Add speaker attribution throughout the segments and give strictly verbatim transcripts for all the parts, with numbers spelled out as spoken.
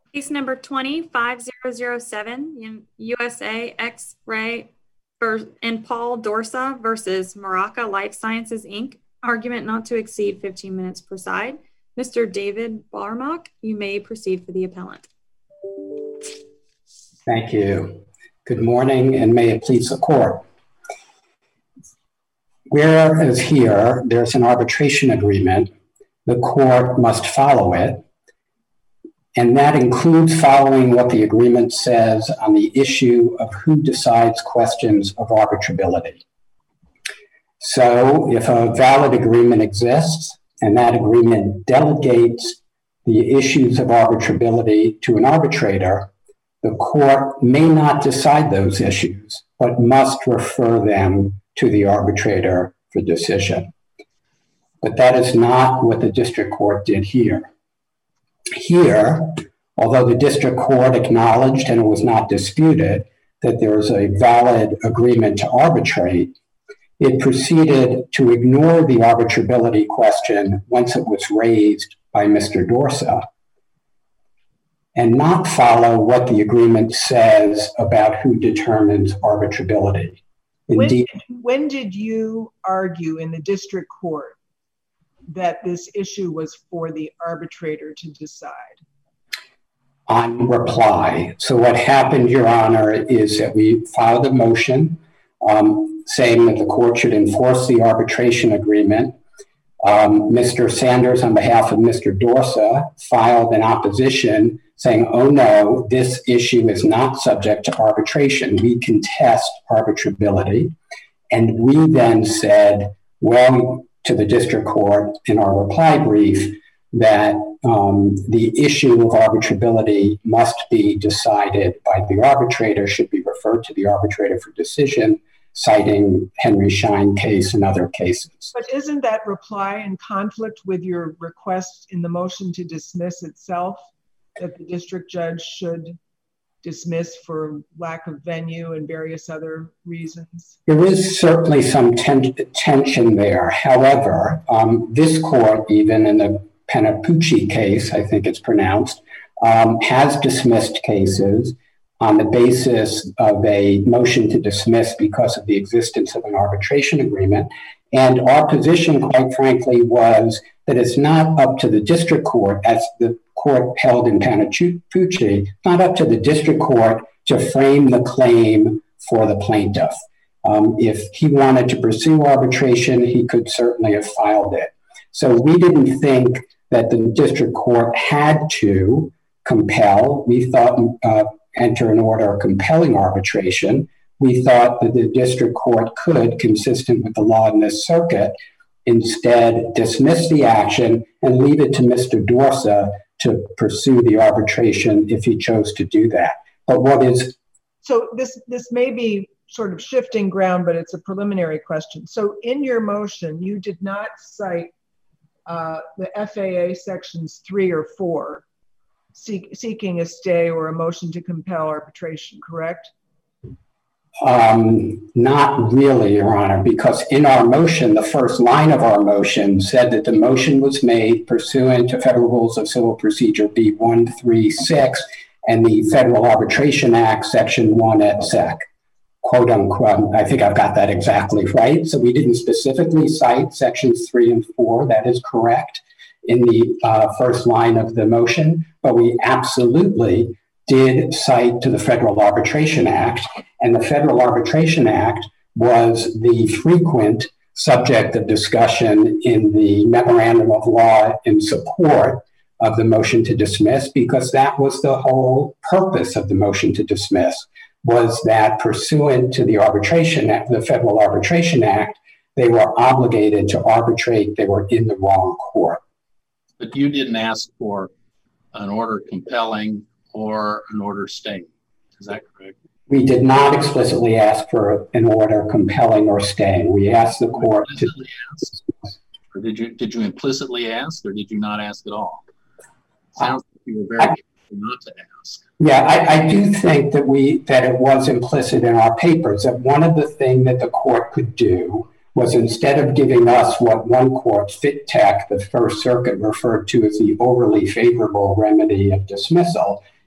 Speaker 1: Case number twenty, five zero zero seven, U S A X-Ray and Paul Dorsa versus Maraca Life Sciences, Incorporated. Argument not to exceed fifteen minutes per side. Mister David Barmach, you may proceed for the appellant.
Speaker 2: Thank you. Good morning, and may it please the court. Whereas here, there's an arbitration agreement, the court must follow it, and that includes following what the agreement says on the issue of who decides questions of arbitrability. So if a valid agreement exists and that agreement delegates the issues of arbitrability to an arbitrator, the court may not decide those issues, but must refer them to the arbitrator for decision. But that is not what the district court did here. Here, although the district court acknowledged, and it was not disputed, that there is a valid agreement to arbitrate, it proceeded to ignore the arbitrability question once it was raised by Mister Dorsa, and not follow what the agreement says about who determines arbitrability.
Speaker 3: Indeed, when, when did you argue in the district court that this issue was for the arbitrator to decide?
Speaker 2: On reply. So what happened, Your Honor, is that we filed a motion um, saying that the court should enforce the arbitration agreement. Um, Mister Sanders, on behalf of Mister Dorsa, filed an opposition saying, oh no, this issue is not subject to arbitration. We contest arbitrability. And we then said, well, to the district court in our reply brief, that um, the issue of arbitrability must be decided by the arbitrator, should be referred to the arbitrator for decision, citing Henry Schein case and other cases.
Speaker 3: But isn't that reply in conflict with your request in the motion to dismiss itself, that the district judge should dismiss for lack of venue and various other reasons?
Speaker 2: There is certainly some ten- tension there. However, um, this court, even in the Panapucci case, I think it's pronounced, um, has dismissed cases on the basis of a motion to dismiss because of the existence of an arbitration agreement. And our position, quite frankly, was that it's not up to the district court, as the court held in Panapucci, not up to the district court to frame the claim for the plaintiff. Um, if he wanted to pursue arbitration, he could certainly have filed it. So we didn't think that the district court had to compel. We thought, uh, enter an order compelling arbitration. We thought that the district court could, consistent with the law in this circuit, instead dismiss the action and leave it to Mister Dorsa to pursue the arbitration if he chose to do that. But what is...
Speaker 3: So this, this may be sort of shifting ground, but it's a preliminary question. So in your motion, you did not cite uh, the F A A sections three or four, seek, seeking a stay or a motion to compel arbitration, correct?
Speaker 2: Um, not really, Your Honor, because in our motion, the first line of our motion said that the motion was made pursuant to Federal Rules of Civil Procedure B one thirty-six and the Federal Arbitration Act, Section one et sec, quote unquote. I think I've got that exactly right. So we didn't specifically cite sections three and four. That is correct in the uh, first line of the motion, but we absolutely did cite to the Federal Arbitration Act, and the Federal Arbitration Act was the frequent subject of discussion in the memorandum of law in support of the motion to dismiss, because that was the whole purpose of the motion to dismiss, was that pursuant to the Arbitration Act, the Federal Arbitration Act, they were obligated to arbitrate. They were in the wrong court.
Speaker 4: But you didn't ask for an order compelling or an order staying. Is that correct?
Speaker 2: We did not explicitly ask for an order compelling or staying. We asked the court to...
Speaker 4: Ask? Or did you did you implicitly ask, or did you not ask at all? Sounds like you were very I, careful not to ask.
Speaker 2: Yeah, I, I do think that we that it was implicit in our papers, that one of the things that the court could do was, instead of giving us what one court, FitTech, the First Circuit, referred to as the overly favorable remedy of dismissal,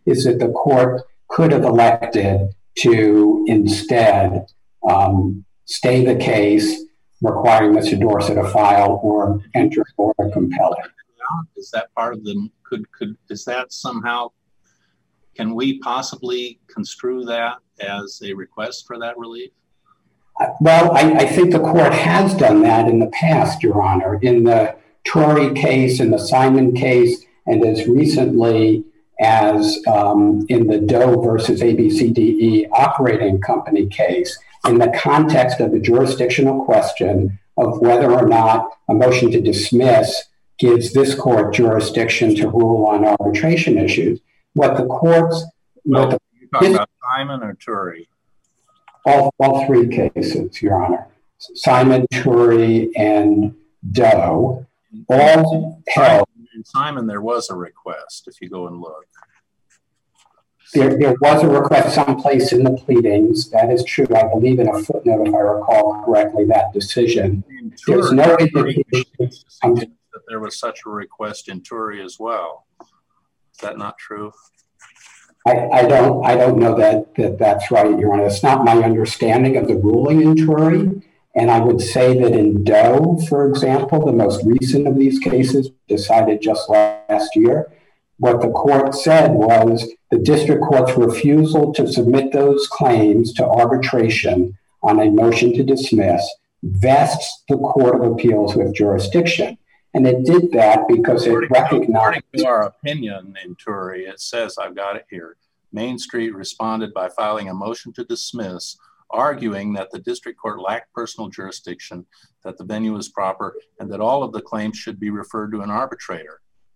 Speaker 2: is that the court could have elected to instead um, stay the case, requiring Mister Dorsett to file or enter or compel it.
Speaker 4: Is that part of the, could, could, is that somehow, can we possibly construe that as a request for that relief?
Speaker 2: Well, I, I think the court has done that in the past, Your Honor, in the Tory case, in the Simon case, and as recently as um, in the Doe versus A B C D E operating company case, in the context of the jurisdictional question of whether or not a motion to dismiss gives this court jurisdiction to rule on arbitration issues. What the courts...
Speaker 4: Well,
Speaker 2: what the,
Speaker 4: you're talking about Simon or Tory?
Speaker 2: All, all three cases, Your Honor. Simon, Tory, and Doe all held...
Speaker 4: In Simon, there was a request, if you go and look.
Speaker 2: There, there was a request someplace in the pleadings. That is true. I believe in a footnote, if I recall correctly, that decision. There's no indication
Speaker 4: that there was such a request in Tory as well. Is that not true?
Speaker 2: I, I don't I don't know that, that that's right, Your Honor. It's not my understanding of the ruling in Tory. And I would say that in Doe, for example, the most recent of these cases decided just last year, what the court said was the district court's refusal to submit those claims to arbitration on a motion to dismiss vests the Court of Appeals with jurisdiction. And it did that because it recognized...
Speaker 4: According to our opinion in Tory, it says, I've got it here, Main Street responded by filing a motion to dismiss, arguing that the district court lacked personal jurisdiction, that the venue is proper, and that all of the claims should be referred to an arbitrator.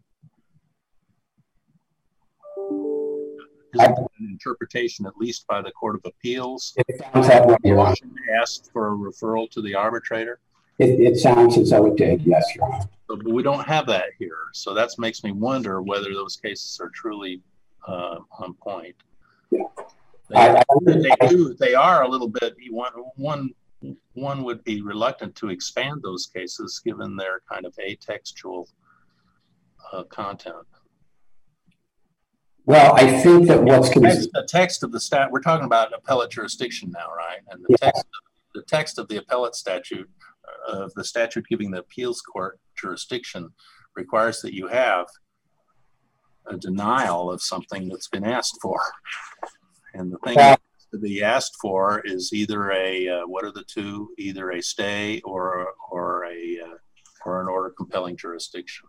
Speaker 4: Isn't that an interpretation, at least by the Court of Appeals?
Speaker 2: It sounds that way, Your Honor.
Speaker 4: Asked for a referral to the arbitrator?
Speaker 2: It, it sounds as though it did, yes, Your Honor.
Speaker 4: So, but we don't have that here. So that makes me wonder whether those cases are truly uh, on point.
Speaker 2: Yeah.
Speaker 4: They, I, I, they do. They are a little bit. One, one, one would be reluctant to expand those cases given their kind of atextual uh, content.
Speaker 2: Well, I think that what's
Speaker 4: the text, the text of the stat. We're talking about appellate jurisdiction now, right? And the
Speaker 2: yeah.
Speaker 4: text, the text of the appellate statute, uh, of the statute giving the appeals court jurisdiction, requires that you have a denial of something that's been asked for. And the thing
Speaker 2: yeah.
Speaker 4: to be asked for is either a uh, what are the two? Either a stay or or a uh, or an order compelling jurisdiction.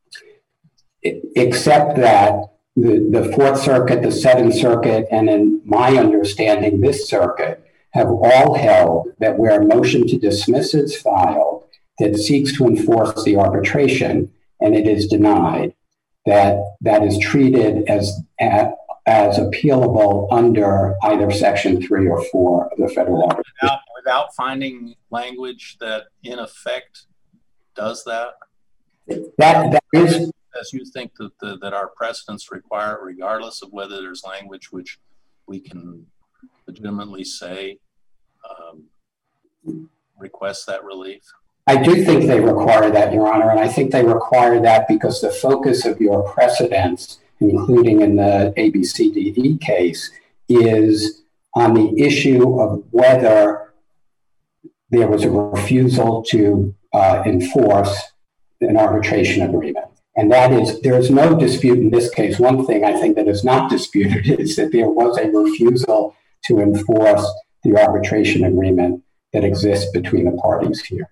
Speaker 2: Except that the, the Fourth Circuit, the Seventh Circuit, and in my understanding, this circuit have all held that where a motion to dismiss is filed that seeks to enforce the arbitration and it is denied, that that is treated as as appealable under either Section three or four of the federal arbitration.
Speaker 4: Without, without finding language that in effect does that?
Speaker 2: That, that is...
Speaker 4: As you think that, the, that our precedents require, regardless of whether there's language which we can legitimately say um, request that relief?
Speaker 2: I do think they require that, Your Honor, and I think they require that because the focus of your precedents, including in the A B C D E case, is on the issue of whether there was a refusal to uh, enforce an arbitration agreement. And that is, there is no dispute in this case. One thing I think that is not disputed is that there was a refusal to enforce the arbitration agreement that exists between the parties here.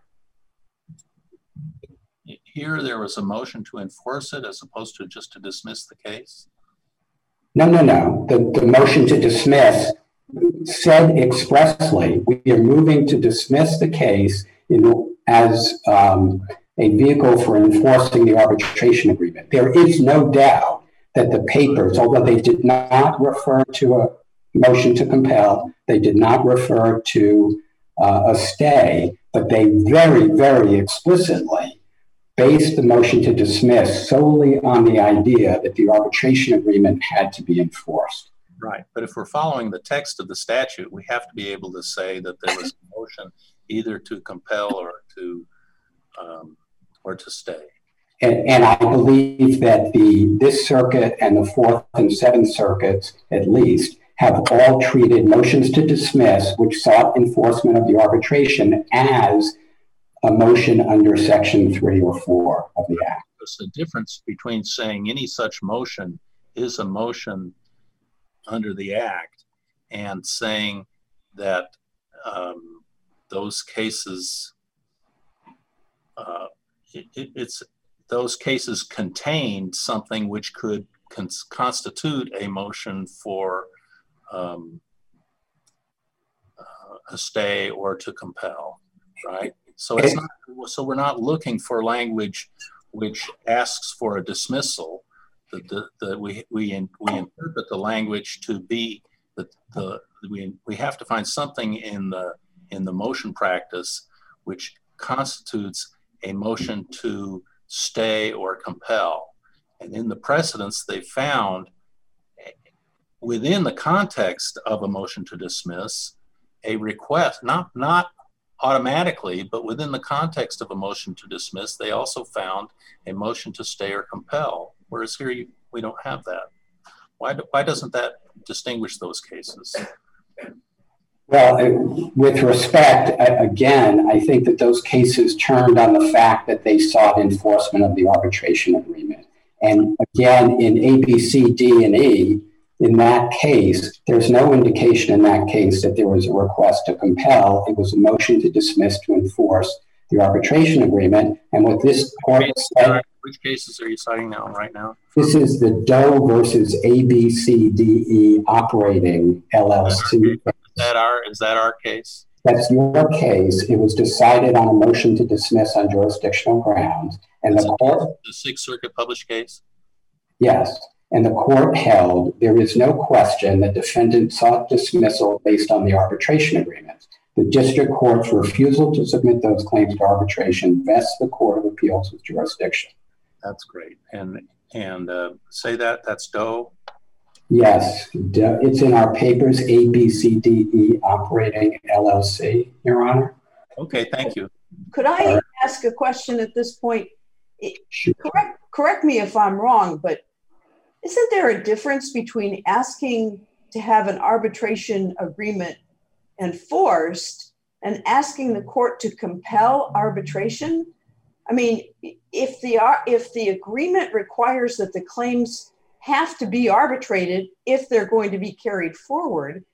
Speaker 4: Here, there was a motion to enforce it as opposed to just to dismiss the case?
Speaker 2: No, no, no. The, the motion to dismiss said expressly, we are moving to dismiss the case in, as um, a vehicle for enforcing the arbitration agreement. There is no doubt that the papers, although they did not refer to a motion to compel, they did not refer to uh, a stay, but they very, very explicitly based the motion to dismiss solely on the idea that the arbitration agreement had to be enforced.
Speaker 4: Right, but if we're following the text of the statute, we have to be able to say that there was a motion either to compel or to um, or to stay.
Speaker 2: And, and I believe that the this circuit and the Fourth and Seventh Circuits, at least, have all treated motions to dismiss, which sought enforcement of the arbitration, as a motion under Section three or four of the Act.
Speaker 4: There's a difference between saying any such motion is a motion under the Act and saying that um, those cases, uh, it, it, it's those cases contained something which could cons- constitute a motion for um, uh, a stay or to compel, right? So it's not, so we're not looking for language which asks for a dismissal. That the, the we we in, we interpret the language to be that the we we have to find something in the in the motion practice which constitutes a motion to stay or compel. And in the precedents they found, within the context of a motion to dismiss, a request, not not automatically, but within the context of a motion to dismiss, they also found a motion to stay or compel, whereas here you, we don't have that. Why, do, why doesn't that distinguish those cases?
Speaker 2: Well, with respect, again, I think that those cases turned on the fact that they sought enforcement of the arbitration agreement. And again, in A, B, C, D, and E, in that case, there's no indication in that case that there was a request to compel. It was a motion to dismiss to enforce the arbitration agreement. And what this court said...
Speaker 4: Which cases are you citing now, right now?
Speaker 2: This is the Doe versus A B C D E Operating L L C.
Speaker 4: Is that our, is that our case?
Speaker 2: That's your case. It was decided on a motion to dismiss on jurisdictional grounds. And the court...
Speaker 4: The Sixth Circuit published case?
Speaker 2: Yes. And the court held there is no question that defendant sought dismissal based on the arbitration agreement. The district court's refusal to submit those claims to arbitration vests the Court of Appeals with jurisdiction.
Speaker 4: That's great. And and uh, say that, that's Doe?
Speaker 2: Yes. It's in our papers, A B C D E Operating L L C, Your Honor.
Speaker 4: Okay, thank you.
Speaker 5: Could I right. ask a question at this point?
Speaker 2: Sure.
Speaker 5: Correct, correct me if I'm wrong, but isn't there a difference between asking to have an arbitration agreement enforced and asking the court to compel arbitration? I mean, if the if the agreement requires that the claims have to be arbitrated if they're going to be carried forward,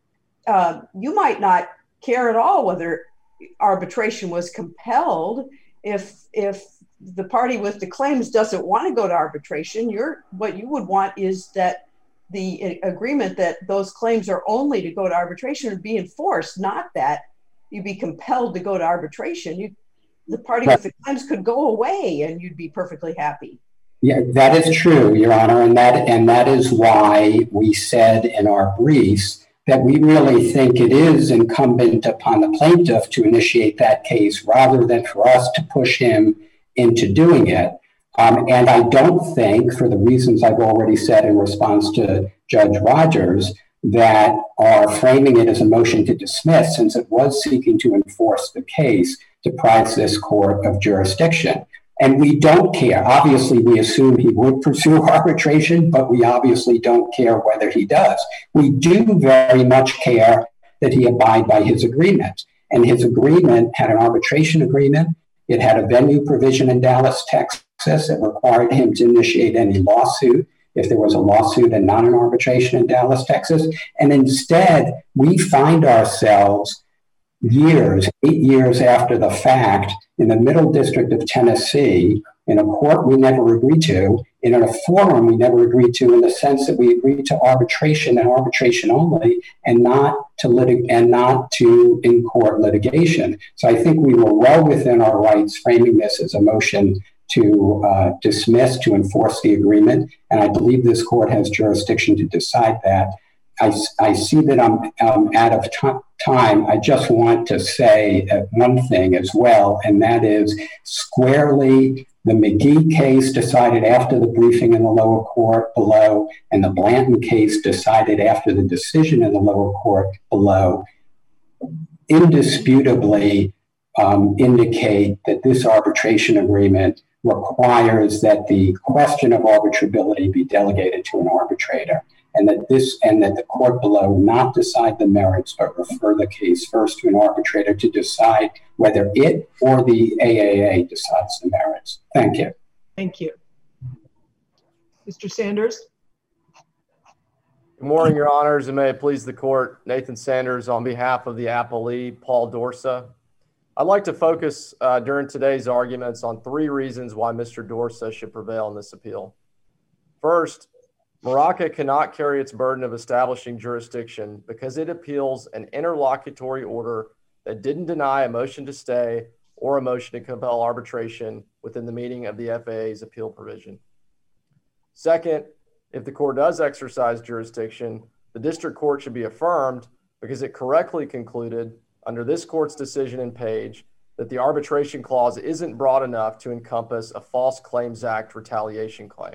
Speaker 5: uh, you might not care at all whether arbitration was compelled. If if the party with the claims doesn't want to go to arbitration, you're what you would want is that the agreement that those claims are only to go to arbitration would be enforced, not that you'd be compelled to go to arbitration. You, the party with the claims could go away and you'd be perfectly happy.
Speaker 2: Yeah, that is true, Your Honor, and that and that is why we said in our briefs that we really think it is incumbent upon the plaintiff to initiate that case rather than for us to push him into doing it. Um, and I don't think, for the reasons I've already said in response to Judge Rogers, that our framing it as a motion to dismiss, since it was seeking to enforce the case, deprives this court of jurisdiction. And we don't care. Obviously, we assume he would pursue arbitration, but we obviously don't care whether he does. We do very much care that he abide by his agreement. And his agreement had an arbitration agreement. It had a venue provision in Dallas, Texas. It required him to initiate any lawsuit if there was a lawsuit and not an arbitration in Dallas, Texas. And instead, we find ourselves years, eight years after the fact, in the Middle District of Tennessee, in a court we never agreed to, in a forum we never agreed to, in the sense that we agreed to arbitration and arbitration only, and not to litig- and not to in-court litigation. So I think we were well within our rights framing this as a motion to uh, dismiss, to enforce the agreement, and I believe this court has jurisdiction to decide that. I, I see that I'm um, out of t- time. I just want to say uh, one thing as well, and that is squarely the McGee case decided after the briefing in the lower court below, and the Blanton case decided after the decision in the lower court below, indisputably um, indicate that this arbitration agreement requires that the question of arbitrability be delegated to an arbitrator, and that this and that the court below not decide the merits, but refer the case first to an arbitrator to decide whether it or the A A A decides the merits. Thank you.
Speaker 3: Thank you. Mister Sanders?
Speaker 6: Good morning, Your Honors, and may it please the court. Nathan Sanders on behalf of the appellee, Paul Dorsa. I'd like to focus uh, during today's arguments on three reasons why Mister Dorsa should prevail in this appeal. First, Maraca cannot carry its burden of establishing jurisdiction because it appeals an interlocutory order that didn't deny a motion to stay or a motion to compel arbitration within the meaning of the F A A's appeal provision. Second, if the court does exercise jurisdiction, the district court should be affirmed because it correctly concluded under this court's decision in Page that the arbitration clause isn't broad enough to encompass a False Claims Act retaliation claim.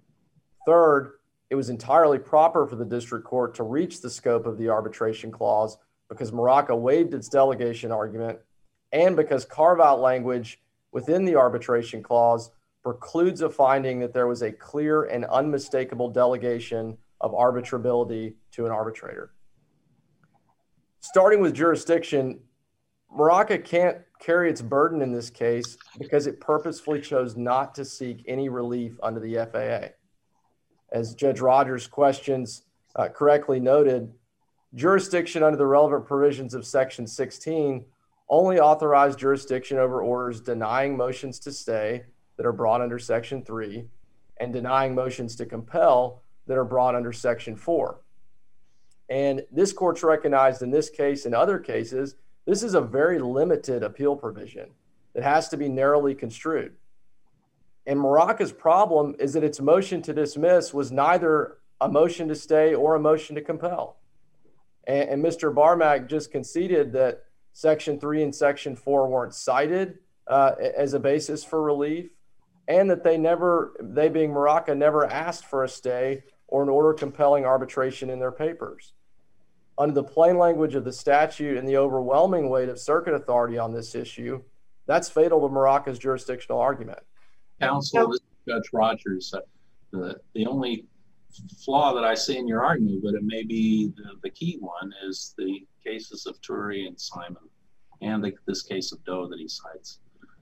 Speaker 6: Third, it was entirely proper for the district court to reach the scope of the arbitration clause because Maraca waived its delegation argument and because carve-out language within the arbitration clause precludes a finding that there was a clear and unmistakable delegation of arbitrability to an arbitrator. Starting with jurisdiction, Maraca can't carry its burden in this case because it purposefully chose not to seek any relief under the F A A. As Judge Rogers' questions uh, correctly noted, jurisdiction under the relevant provisions of Section sixteen only authorized jurisdiction over orders denying motions to stay that are brought under Section three and denying motions to compel that are brought under Section four. And this court's recognized in this case and other cases, this is a very limited appeal provision that has to be narrowly construed. And Maraca's problem is that its motion to dismiss was neither a motion to stay or a motion to compel. And, and Mister Barmak just conceded that Section three and Section four weren't cited uh, as a basis for relief, and that they never, they being Maraca, never asked for a stay or an order compelling arbitration in their papers. Under the plain language of the statute and the overwhelming weight of circuit authority on this issue, that's fatal to Maraca's jurisdictional argument.
Speaker 4: Counsel, this is Judge Rogers. Uh, the, the only flaw that I see in your argument, but it may be the, the key one, is the cases of Turi and Simon and the, this case of Doe that he cites.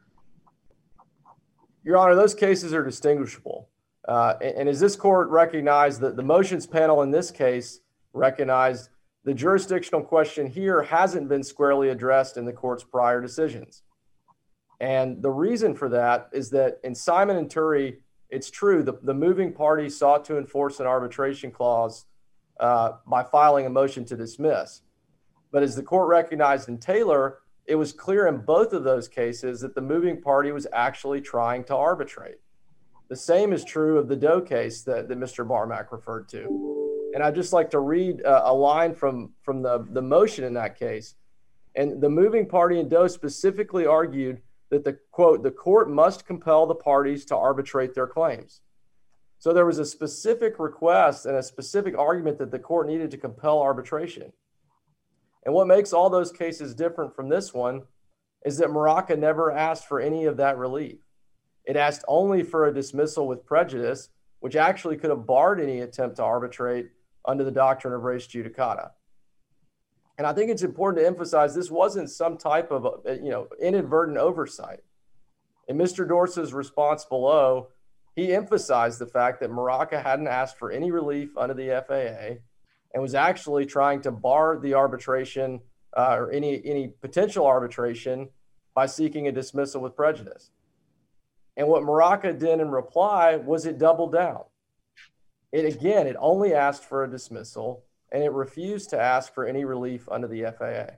Speaker 6: Your Honor, those cases are distinguishable. Uh, and, and as this court recognized, that the motions panel in this case recognized the jurisdictional question here hasn't been squarely addressed in the court's prior decisions. And the reason for that is that in Simon and Turi, it's true, the, the moving party sought to enforce an arbitration clause uh, by filing a motion to dismiss. But as the court recognized in Taylor, it was clear in both of those cases that the moving party was actually trying to arbitrate. The same is true of the Doe case that, that Mister Barmak referred to. And I'd just like to read uh, a line from, from the, the motion in that case. And the moving party in Doe specifically argued that the quote, the court must compel the parties to arbitrate their claims. So there was a specific request and a specific argument that the court needed to compel arbitration. And what makes all those cases different from this one is that Maraca never asked for any of that relief. It asked only for a dismissal with prejudice, which actually could have barred any attempt to arbitrate under the doctrine of res judicata. And I think it's important to emphasize this wasn't some type of, you know, inadvertent oversight. In Mister Dorsa's response below, he emphasized the fact that Maraca hadn't asked for any relief under the F A A and was actually trying to bar the arbitration uh, or any, any potential arbitration by seeking a dismissal with prejudice. And what Maraca did in reply was it doubled down. It again, it only asked for a dismissal and it refused to ask for any relief under the F A A.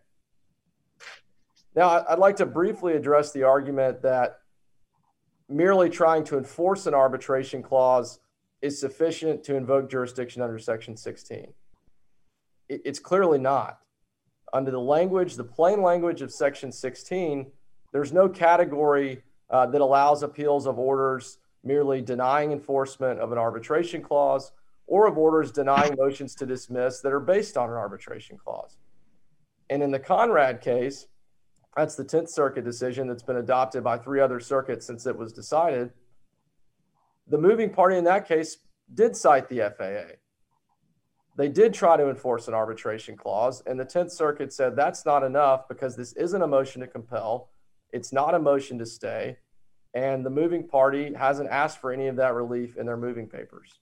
Speaker 6: Now, I'd like to briefly address the argument that merely trying to enforce an arbitration clause is sufficient to invoke jurisdiction under Section sixteen. It's clearly not. Under the language, the plain language of Section sixteen, there's no category uh, that allows appeals of orders merely denying enforcement of an arbitration clause or of orders denying motions to dismiss that are based on an arbitration clause. And in the Conrad case, That's the tenth Circuit decision that's been adopted by three other circuits since it was decided. The moving party in that case did cite the F A A. They did try to enforce an arbitration clause, and the tenth Circuit said that's not enough because this isn't a motion to compel. It's not a motion to stay, and the moving party hasn't asked for any of that relief in their moving papers.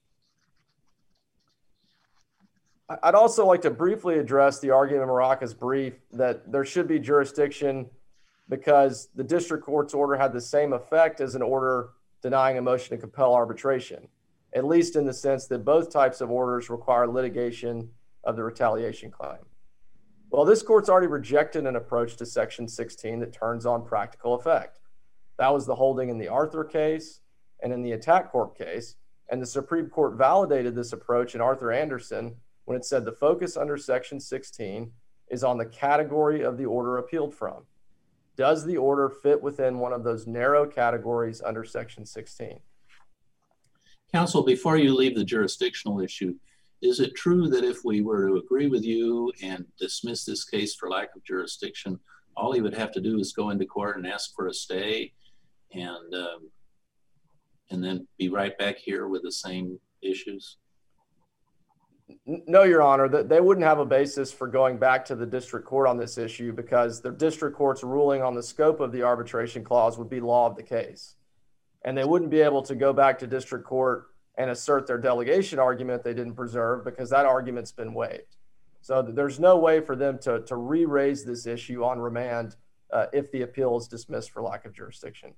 Speaker 6: I'd also like to briefly address the argument in Maraca's brief that there should be jurisdiction because the district court's order had the same effect as an order denying a motion to compel arbitration, at least in the sense that both types of orders require litigation of the retaliation claim. Well, this court's already rejected an approach to Section sixteen that turns on practical effect. That was the holding in the Arthur case and in the Attack Corp case, and the Supreme Court validated this approach in Arthur Anderson when it said the focus under Section sixteen is on the category of the order appealed from. Does the order fit within one of those narrow categories under Section sixteen?
Speaker 4: Counsel, before you leave the jurisdictional issue, is it true that if we were to agree with you and dismiss this case for lack of jurisdiction, all he would have to do is go into court and ask for a stay and, um, and then be right back here with the same issues?
Speaker 6: No, Your Honor, that they wouldn't have a basis for going back to the district court on this issue because the district court's ruling on the scope of the arbitration clause would be law of the case. And they wouldn't be able to go back to district court and assert their delegation argument they didn't preserve because that argument's been waived. So there's no way for them to, to re-raise this issue on remand uh, if the appeal is dismissed for lack of jurisdiction.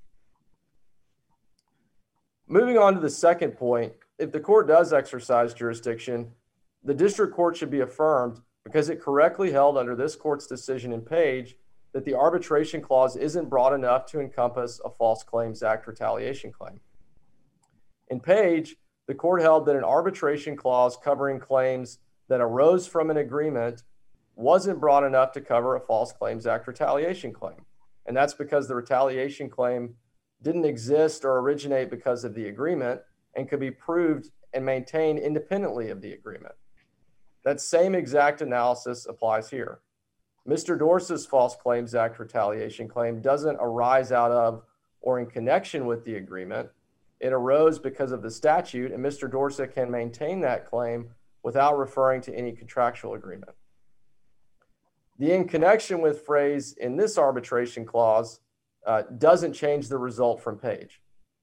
Speaker 6: Moving on to the second point, if the court does exercise jurisdiction, the district court should be affirmed because it correctly held under this court's decision in Page that the arbitration clause isn't broad enough to encompass a False Claims Act retaliation claim. In Page, the court held that an arbitration clause covering claims that arose from an agreement wasn't broad enough to cover a False Claims Act retaliation claim. And that's because the retaliation claim didn't exist or originate because of the agreement and could be proved and maintained independently of the agreement. That same exact analysis applies here. Mister Dorsa's False Claims Act retaliation claim doesn't arise out of or in connection with the agreement. It arose because of the statute, and Mister Dorsa can maintain that claim without referring to any contractual agreement. The in connection with phrase in this arbitration clause uh, doesn't change the result from Page.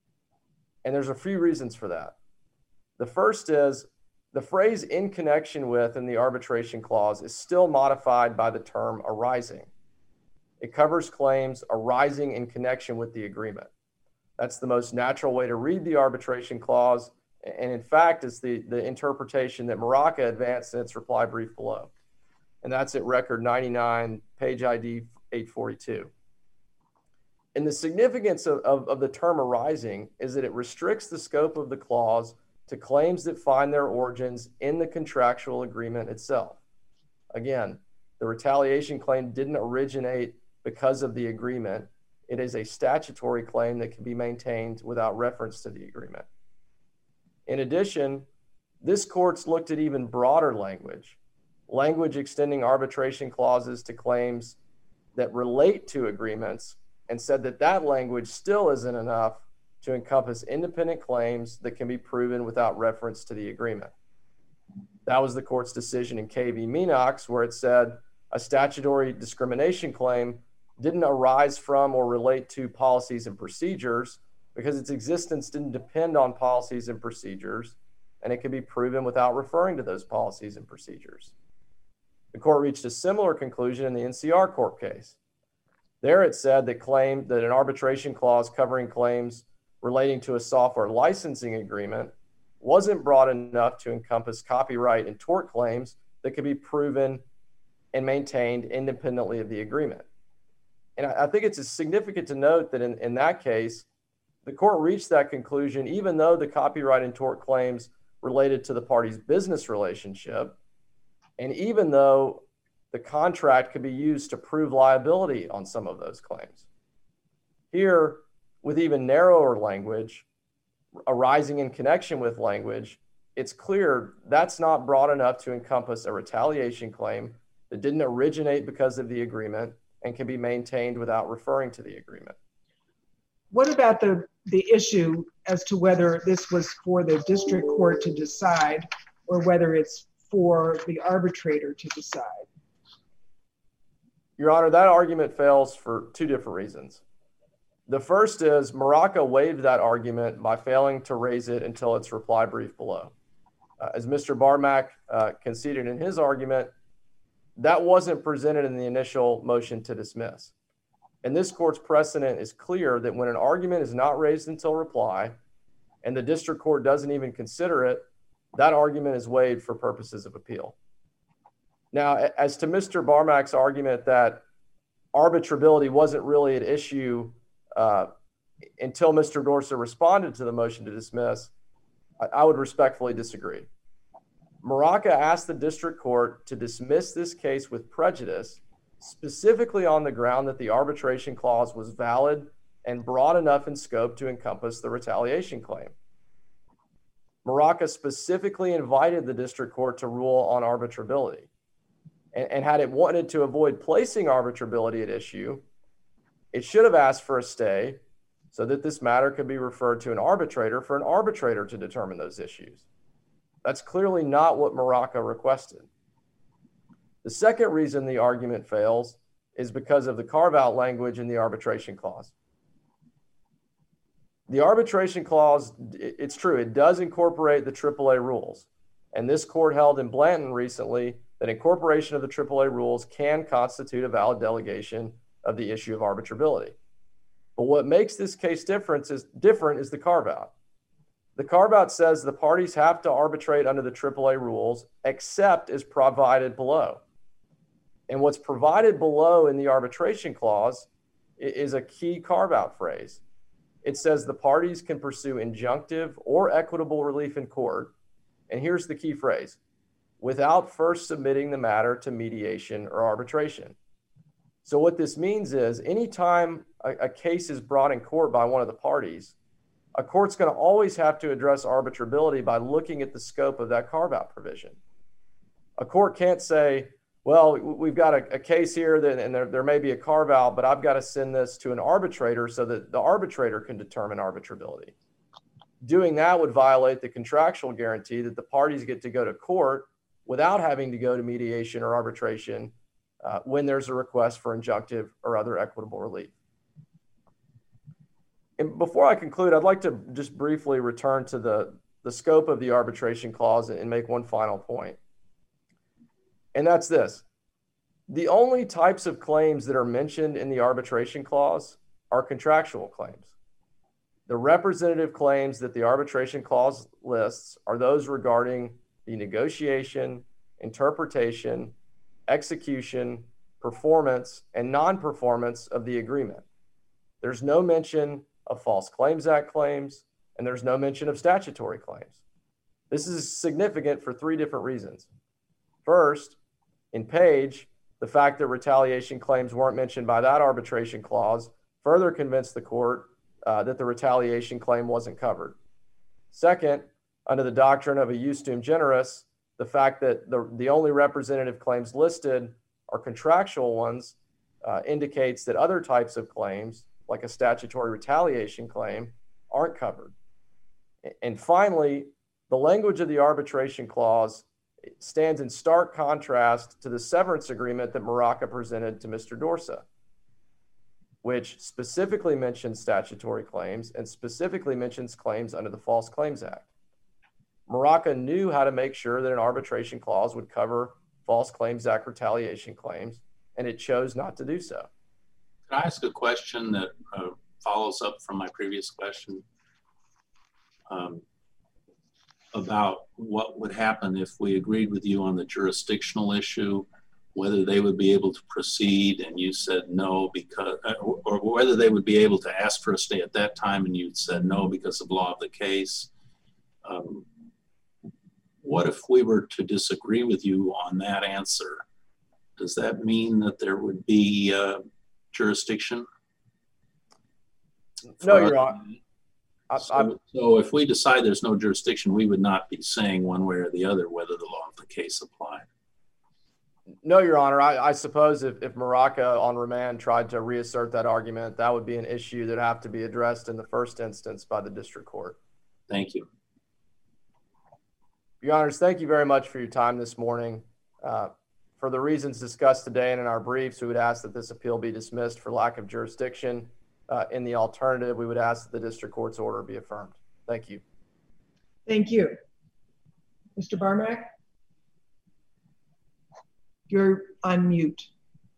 Speaker 6: And there's a few reasons for that. The first is the phrase in connection with in the arbitration clause is still modified by the term arising. It covers claims arising in connection with the agreement. That's the most natural way to read the arbitration clause. And in fact, it's the, the interpretation that Maraca advanced in its reply brief below. And that's at record ninety-nine, page I D eight forty-two. And the significance of, of, of the term arising is that it restricts the scope of the clause to claims that find their origins in the contractual agreement itself. Again, the retaliation claim didn't originate because of the agreement. It is a statutory claim that can be maintained without reference to the agreement. In addition, this court's looked at even broader language, language extending arbitration clauses to claims that relate to agreements, and said that that language still isn't enough to encompass independent claims that can be proven without reference to the agreement. That was the court's decision in K V Minox, where it said a statutory discrimination claim didn't arise from or relate to policies and procedures because its existence didn't depend on policies and procedures, and it could be proven without referring to those policies and procedures. The court reached a similar conclusion in the N C R Corp case. There it said that claim that an arbitration clause covering claims relating to a software licensing agreement wasn't broad enough to encompass copyright and tort claims that could be proven and maintained independently of the agreement. And I think it's significant to note that in, in that case, the court reached that conclusion even though the copyright and tort claims related to the parties' business relationship, and even though the contract could be used to prove liability on some of those claims. Here, with even narrower language, arising in connection with language, it's clear that's not broad enough to encompass a retaliation claim that didn't originate because of the agreement and can be maintained without referring to the agreement.
Speaker 3: What about the, the issue as to whether this was for the district court to decide or whether it's for the arbitrator to decide?
Speaker 6: Your Honor, that argument fails for two different reasons. The first is Maraca waived that argument by failing to raise it until its reply brief below. Uh, as Mister Barmak uh, conceded in his argument, that wasn't presented in the initial motion to dismiss. And this court's precedent is clear that when an argument is not raised until reply and the district court doesn't even consider it, that argument is waived for purposes of appeal. Now, as to Mister Barmak's argument that arbitrability wasn't really at issue uh, until Mister Dorsa responded to the motion to dismiss, I, I would respectfully disagree. Maraca asked the district court to dismiss this case with prejudice, specifically on the ground that the arbitration clause was valid and broad enough in scope to encompass the retaliation claim. Maraca specifically invited the district court to rule on arbitrability. And, and had it wanted to avoid placing arbitrability at issue, it should have asked for a stay so that this matter could be referred to an arbitrator for an arbitrator to determine those issues. That's clearly not what Maraca requested. The second reason the argument fails is because of the carve-out language in the arbitration clause. The arbitration clause, it's true, it does incorporate the triple A rules. And this court held in Blanton recently that incorporation of the triple A rules can constitute a valid delegation of the issue of arbitrability. But what makes this case different is, different is the carve-out. The carve-out says the parties have to arbitrate under the triple A rules except as provided below. And what's provided below in the arbitration clause is a key carve-out phrase. It says the parties can pursue injunctive or equitable relief in court. And here's the key phrase: without first submitting the matter to mediation or arbitration. So what this means is anytime a, a case is brought in court by one of the parties, a court's going to always have to address arbitrability by looking at the scope of that carve-out provision. A court can't say, well, we've got a, a case here that, and there, there may be a carve-out, but I've got to send this to an arbitrator so that the arbitrator can determine arbitrability. Doing that would violate the contractual guarantee that the parties get to go to court without having to go to mediation or arbitration uh, when there's a request for injunctive or other equitable relief. And before I conclude, I'd like to just briefly return to the, the scope of the arbitration clause and make one final point. And that's this: the only types of claims that are mentioned in the arbitration clause are contractual claims. The representative claims that the arbitration clause lists are those regarding the negotiation, interpretation, execution, performance, and non-performance of the agreement. There's no mention of False Claims Act claims, and there's no mention of statutory claims. This is significant for three different reasons. First, in Page, the fact that retaliation claims weren't mentioned by that arbitration clause further convinced the court uh, that the retaliation claim wasn't covered. Second, under the doctrine of a justum generis, the fact that the, the only representative claims listed are contractual ones uh, indicates that other types of claims, like a statutory retaliation claim, aren't covered. And finally, the language of the arbitration clause stands in stark contrast to the severance agreement that Maraca presented to Mister Dorsa, which specifically mentions statutory claims and specifically mentions claims under the False Claims Act. Maraca knew how to make sure that an arbitration clause would cover False Claims Act retaliation claims, and it chose not to do so.
Speaker 4: Can I ask a question that uh, follows up from my previous question um, about what would happen if we agreed with you on the jurisdictional issue, whether they would be able to proceed and you said no because, uh, or whether they would be able to ask for a stay at that time and you said no because of law of the case. Um, what if we were to disagree with you on that answer? Does that mean that there would be uh, jurisdiction?
Speaker 6: No, Your Honor.
Speaker 4: So, so if we decide there's no jurisdiction, we would not be saying one way or the other whether the law of the case applied.
Speaker 6: No, Your Honor. I, I suppose if, if Maraca on remand tried to reassert that argument, that would be an issue that would have to be addressed in the first instance by the district court.
Speaker 4: Thank you.
Speaker 6: Your Honors, thank you very much for your time this morning. Uh, for the reasons discussed today and in our briefs, we would ask that this appeal be dismissed for lack of jurisdiction. Uh, in the alternative, we would ask that the district court's order be affirmed. Thank you.
Speaker 3: Thank you. Mister Barmak? You're on mute.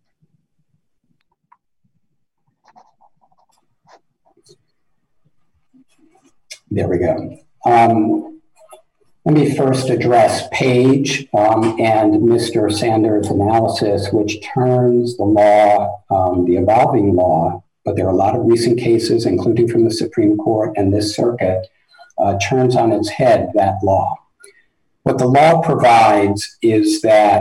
Speaker 2: There we go. Um, let me first address Page um, and Mister Sanders' analysis, which turns the law, um, the evolving law, but there are a lot of recent cases, including from the Supreme Court and this circuit, uh, turns on its head that law. What the law provides is that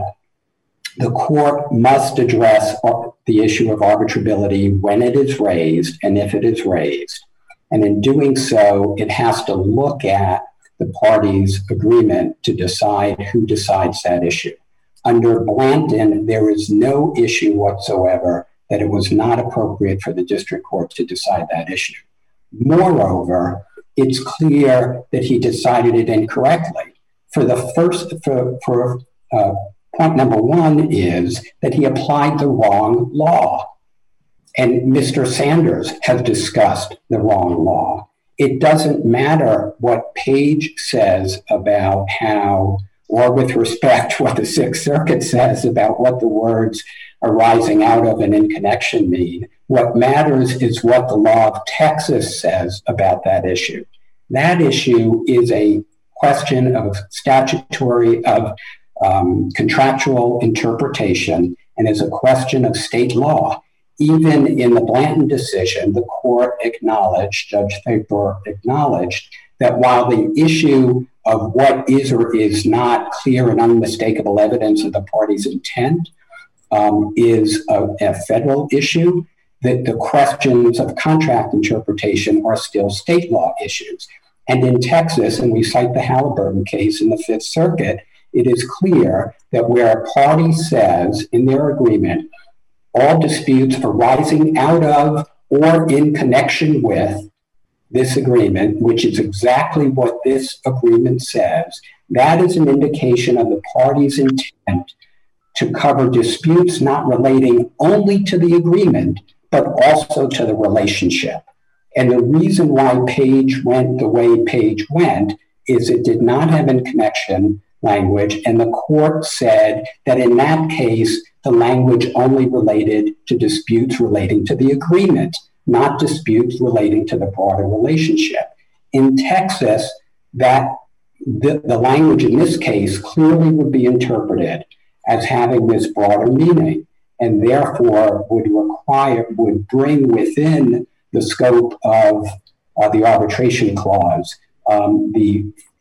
Speaker 2: the court must address the issue of arbitrability when it is raised and if it is raised. And in doing so, it has to look at the parties' agreement to decide who decides that issue. Under Blanton, there is no issue whatsoever that it was not appropriate for the district court to decide that issue. Moreover, it's clear that he decided it incorrectly. For the first, for, for uh, point number one is that he applied the wrong law. And Mister Sanders has discussed the wrong law. It doesn't matter what Page says about how, or with respect to what the Sixth Circuit says about what the words arising out of and in connection mean. What matters is what the law of Texas says about that issue. That issue is a question of statutory, of um, contractual interpretation, and is a question of state law. Even in the Blanton decision, the court acknowledged, Judge Thaper acknowledged, that while the issue of what is or is not clear and unmistakable evidence of the party's intent um, is a, a federal issue, that the questions of contract interpretation are still state law issues. And in Texas, and we cite the Halliburton case in the Fifth Circuit, it is clear that where a party says in their agreement, all disputes arising out of or in connection with this agreement, which is exactly what this agreement says, that is an indication of the party's intent to cover disputes not relating only to the agreement, but also to the relationship. And the reason why Page went the way Page went is it did not have in connection language, and the court said that in that case, the language only related to disputes relating to the agreement, not disputes relating to the broader relationship. In Texas, that the, the language in this case clearly would be interpreted as having this broader meaning, and therefore would require, would bring within the scope of uh, the arbitration clause, um, the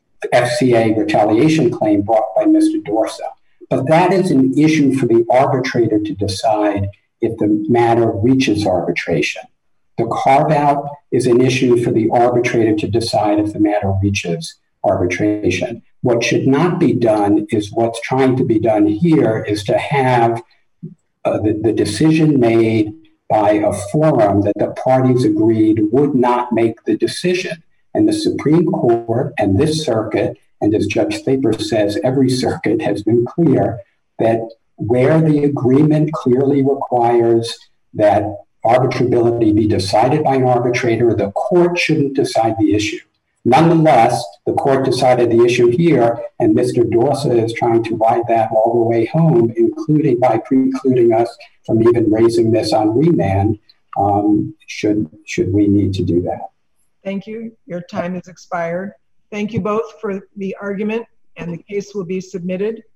Speaker 2: F C A retaliation claim brought by Mister Dorsa. But that is an issue for the arbitrator to decide if the matter reaches arbitration. The carve-out is an issue for the arbitrator to decide if the matter reaches arbitration. What should not be done is what's trying to be done here is to have uh, the, the decision made by a forum that the parties agreed would not make the decision. And the Supreme Court and this circuit, and as Judge Thaper says, every circuit has been clear that where the agreement clearly requires that arbitrability be decided by an arbitrator, the court shouldn't decide the issue. Nonetheless, the court decided the issue here, and Mister Dorsa is trying to ride that all the way home, including by precluding us from even raising this on remand, um, should, should we need to do that.
Speaker 3: Thank you. Your time has expired. Thank you both for the argument, and the case will be submitted.